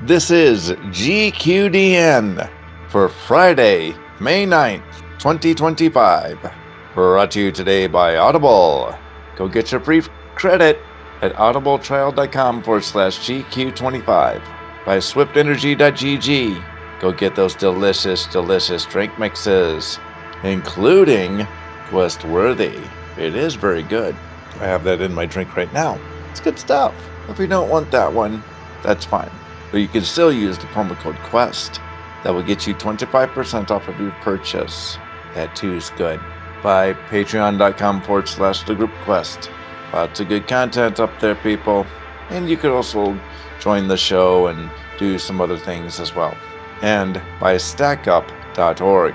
This is GQDN for Friday, May 9th, 2025. Brought to you today by Audible. Go get your free credit at audibletrial.com/GQ25. By swiftenergy.gg. Go get those delicious drink mixes, including Quest Worthy. It is very good. I have that in my drink right now. It's good stuff. If you don't want that one, that's fine. But you can still use the promo code QUEST. That will get you 25% off of your purchase. That too is good. By patreon.com/thegroupquest. Lots of good content up there, people. And you could also join the show and do some other things as well. And by stackup.org.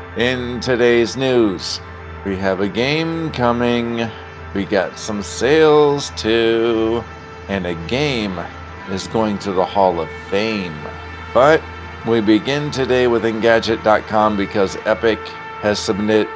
In today's news, we have a game coming. We got some sales too. And a game is going to the Hall of Fame. But we begin today with Engadget.com because Epic has submitted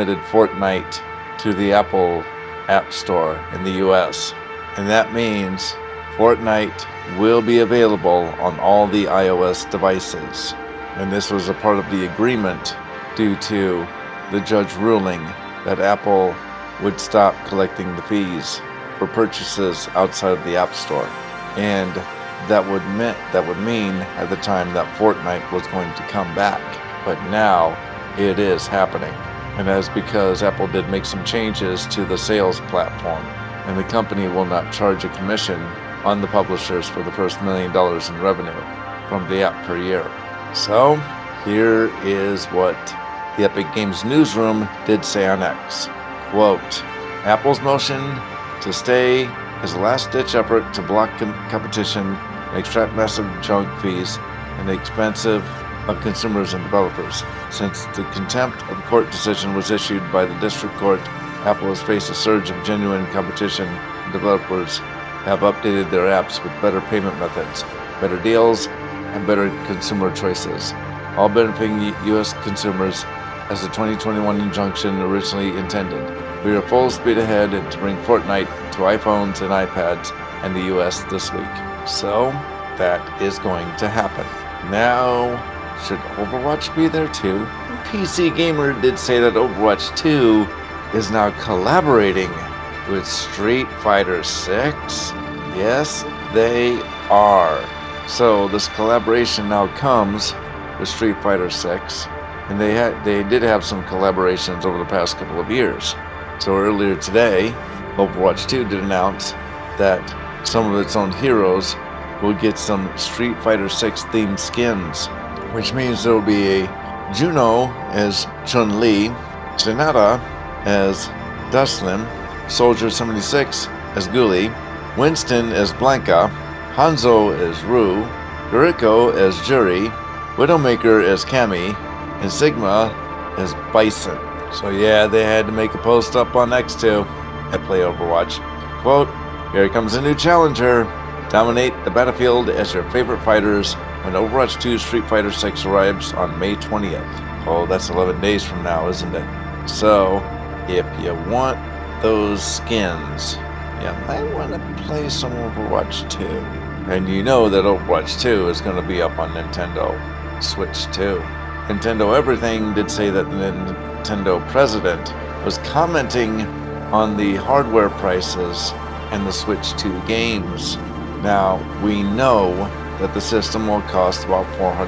Fortnite to the Apple App Store in the US. And that means Fortnite will be available on all the iOS devices. And this was a part of the agreement due to the judge ruling that Apple would stop collecting the fees for purchases outside of the App Store. And that would mean at the time that Fortnite was going to come back. But now it is happening. And that's because Apple did make some changes to the sales platform. And the company will not charge a commission on the publishers for the first $1 million in revenue from the app per year. So here is what the Epic Games newsroom did say on X. Quote, Apple's motion to stay is a last-ditch effort to block competition and extract massive junk fees at the expense of consumers and developers. Since the contempt of court decision was issued by the district court, Apple has faced a surge of genuine competition, and developers have updated their apps with better payment methods, better deals, and better consumer choices, all benefiting U.S. consumers as the 2021 injunction originally intended. We are full speed ahead to bring Fortnite to iPhones and iPads and the US this week. So, that is going to happen. Now, should Overwatch be there too? PC Gamer did say that Overwatch 2 is now collaborating with Street Fighter 6. Yes, they are. So, this collaboration now comes with Street Fighter 6. And they did have some collaborations over the past couple of years. So earlier today, Overwatch 2 did announce that some of its own heroes will get some Street Fighter 6 themed skins, which means there will be a Juno as Chun-Li, Sonata as Dustin, Soldier 76 as Guli, Winston as Blanca, Hanzo as Rue, Guriko as Juri, Widowmaker as Cammy, and Sigma as Bison. So yeah, they had to make a post up on X too at Play Overwatch. Quote, here comes a new challenger. Dominate the battlefield as your favorite fighters when Overwatch 2 Street Fighter 6 arrives on May 20th. Oh, that's 11 days from now, isn't it? So, if you want those skins, you might want to play some Overwatch 2. And you know that Overwatch 2 is going to be up on Nintendo Switch 2. Nintendo Everything did say that the Nintendo president was commenting on the hardware prices and the Switch 2 games. Now, we know that the system will cost about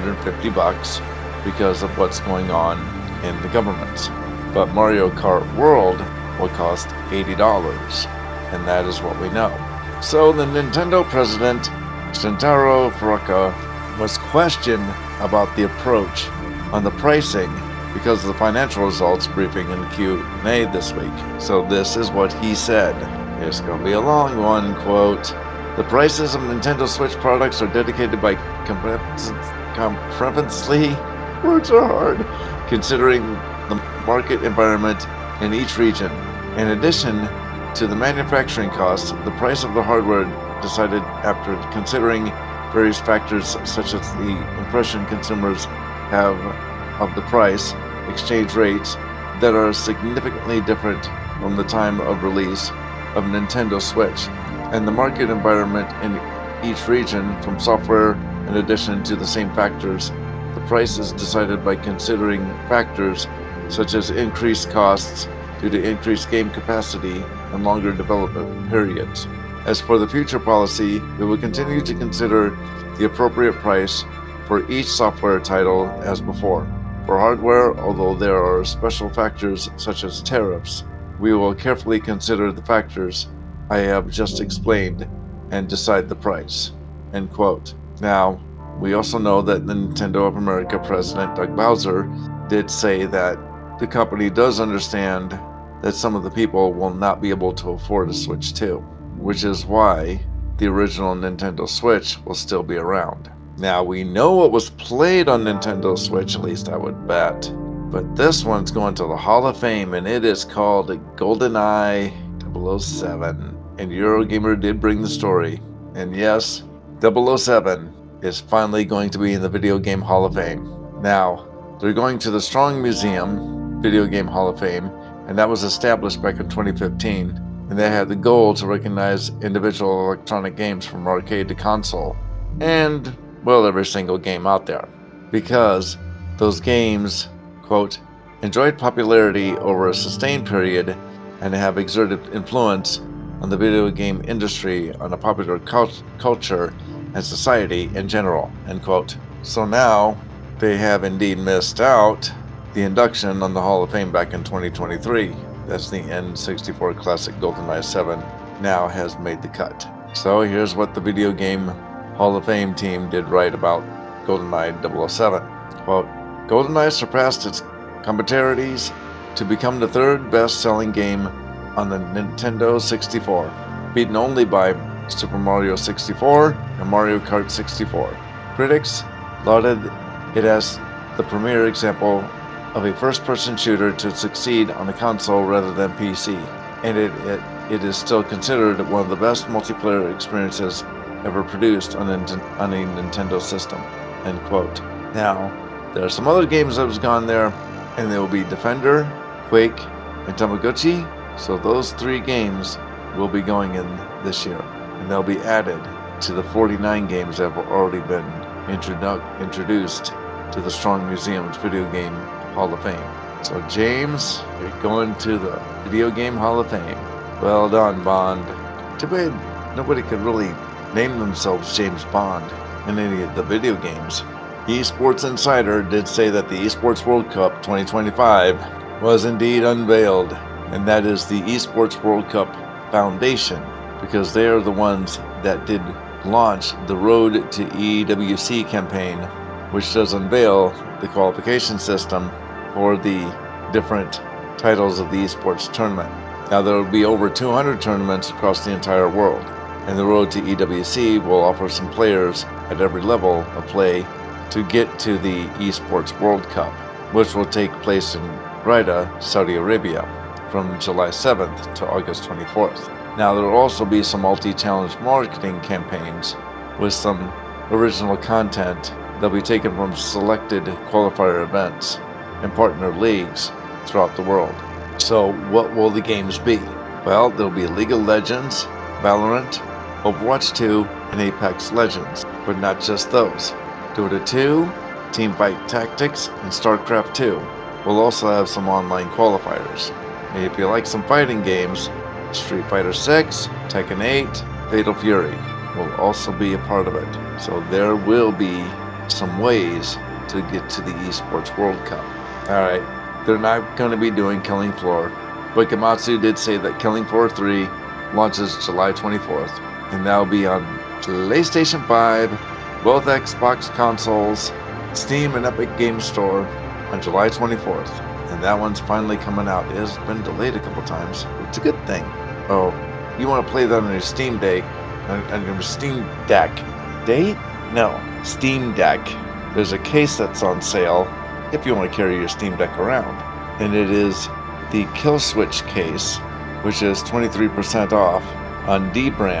$450 because of what's going on in the government. But Mario Kart World will cost $80, and that is what we know. So the Nintendo president, Shintaro Furukawa, was questioned about the approach on the pricing because of the financial results briefing in the Q&A this week. So this is what he said. It's going to be a long one, quote, the prices of Nintendo Switch products are dedicated by comprehensively, words are hard, considering the market environment in each region. In addition to the manufacturing costs, the price of the hardware decided after considering various factors such as the impression consumers have of the price, exchange rates that are significantly different from the time of release of Nintendo Switch, and the market environment in each region from software In addition to the same factors, the price is decided by considering factors such as increased costs due to increased game capacity and longer development periods. As for the future policy, it will continue to consider the appropriate price for each software title as before. For hardware, although there are special factors such as tariffs, we will carefully consider the factors I have just explained and decide the price." End quote. Now, we also know that the Nintendo of America president, Doug Bowser, did say that the company does understand that some of the people will not be able to afford a Switch 2, which is why the original Nintendo Switch will still be around. Now, we know what was played on Nintendo Switch, at least I would bet, but this one's going to the Hall of Fame, and it is called GoldenEye 007. And Eurogamer did bring the story. And yes, 007 is finally going to be in the Video Game Hall of Fame. Now, they're going to the Strong Museum Video Game Hall of Fame, and that was established back in 2015, and they had the goal to recognize individual electronic games from arcade to console, and, well, every single game out there, because those games, quote, enjoyed popularity over a sustained period and have exerted influence on the video game industry, on a popular culture, and society in general, end quote. So now, they have indeed missed out the induction on the Hall of Fame back in 2023. That's the N64 Classic GoldenEye 7 now has made the cut. So here's what the Video Game Hall of Fame team did write about GoldenEye 007. Quote, GoldenEye surpassed its competitors to become the third best-selling game on the Nintendo 64, beaten only by Super Mario 64 and Mario Kart 64. Critics lauded it as the premier example of a first-person shooter to succeed on a console rather than PC, and it is still considered one of the best multiplayer experiences ever produced on a Nintendo system, end quote. Now, there are some other games that have gone there, and they will be Defender, Quake, and Tamagotchi. So those 3 games will be going in this year, and they'll be added to the 49 games that have already been introduced to the Strong Museum's Video Game Hall of Fame. So James, you're going to the Video Game Hall of Fame. Well done, Bond. Too bad nobody could really name themselves James Bond in any of the video games. Esports Insider did say that the Esports World Cup 2025 was indeed unveiled, and that is the Esports World Cup Foundation, because they are the ones that did launch the Road to EWC campaign, which does unveil the qualification system for the different titles of the esports tournament. Now, there will be over 200 tournaments across the entire world, and the Road to EWC will offer some players at every level of play to get to the Esports World Cup, which will take place in Riyadh, Saudi Arabia, from July 7th to August 24th. Now, there will also be some multi-challenge marketing campaigns with some original content that will be taken from selected qualifier events and partner leagues throughout the world. So, what will the games be? Well, there will be League of Legends, Valorant, Overwatch 2, and Apex Legends, but not just those. Dota 2, Teamfight Tactics, and StarCraft 2 will also have some online qualifiers. And if you like some fighting games, Street Fighter 6, Tekken 8, Fatal Fury will also be a part of it. So there will be some ways to get to the Esports World Cup. Alright, they're not going to be doing Killing Floor. But Komatsu did say that Killing Floor 3 launches July 24th, and that'll be on PlayStation 5, both Xbox consoles, Steam, and Epic Games Store on July 24th. And that one's finally coming out. It has been delayed a couple times. It's a good thing. Oh, you want to play that on your Steam Deck? On your Steam Deck? Date? No, Steam Deck. There's a case that's on sale if you want to carry your Steam Deck around. And it is the Killswitch case, which is 23% off on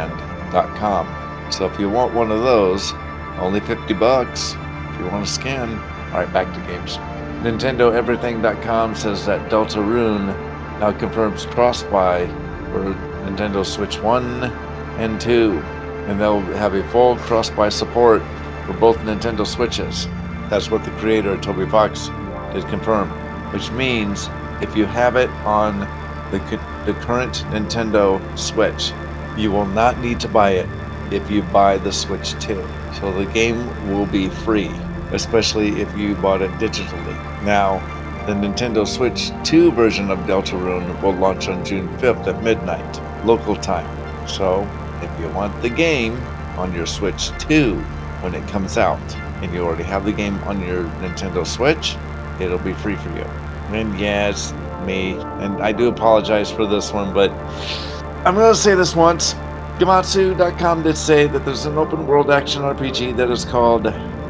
dbrand.com. So if you want one of those, only $50 if you want to scan. Alright, back to games. NintendoEverything.com says that Deltarune now confirms cross-buy for Nintendo Switch 1 and 2, and they'll have a full cross-buy support for both Nintendo Switches. That's what the creator, Toby Fox, did confirm, which means if you have it on the current Nintendo Switch, you will not need to buy it if you buy the Switch 2. So the game will be free, especially if you bought it digitally. Now, the Nintendo Switch 2 version of Deltarune will launch on June 5th at midnight, local time. So, if you want the game on your Switch 2 when it comes out, and you already have the game on your Nintendo Switch, it'll be free for you. And yeah, it's me, and I do apologize for this one, but I'm going to say this once. Gematsu.com did say that there's an open world action RPG that is called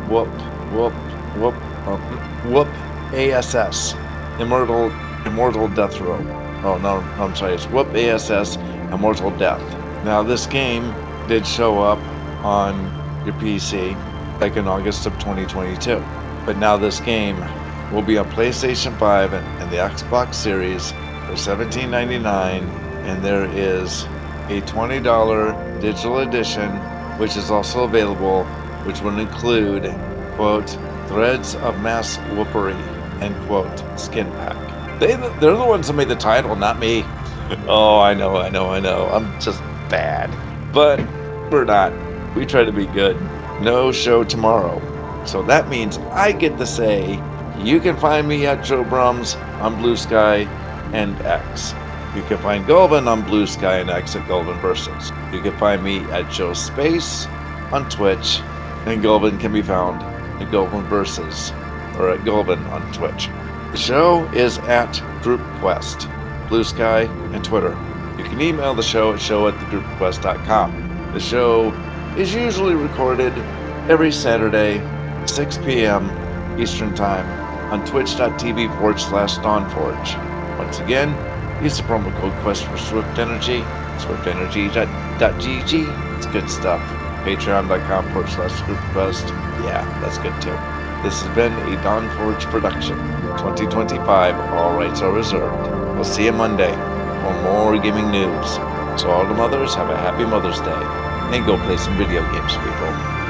Whoop ASS, Immortal Death Row. Oh no, I'm sorry, it's Whoop ASS, Immortal Death. Now this game did show up on your PC back in August of 2022, but now this game will be on PlayStation 5 and the Xbox Series for $17.99, and there is a $20 digital edition, which is also available, which will include, quote, Threads of Mass Whoopery, end quote, skin pack. They're the ones that made the title, not me. Oh, I know. I'm just bad. But we're not. We try to be good. No show tomorrow. So that means I get to say, you can find me at Joe Brums on Blue Sky and X. You can find Golvin on Blue Sky and X at Golvin Versus. You can find me at Joe Space on Twitch, and Golvin can be found at Golvin Versus, or at Golvin on Twitch. The show is at Group Quest, Blue Sky, and Twitter. You can email the show at show@thegroupquest.com. The show is usually recorded every Saturday, 6 p.m. Eastern Time on twitch.tv/DawnForge. Once again, use the promo code Quest for Swift Energy, swiftenergy.gg. It's good stuff. Patreon.com/GroupQuest. Yeah, that's good too. This has been a Dawn Forge production. 2025, all rights are reserved. We'll see you Monday for more gaming news. So all the mothers, have a happy Mother's Day. And go play some video games, people.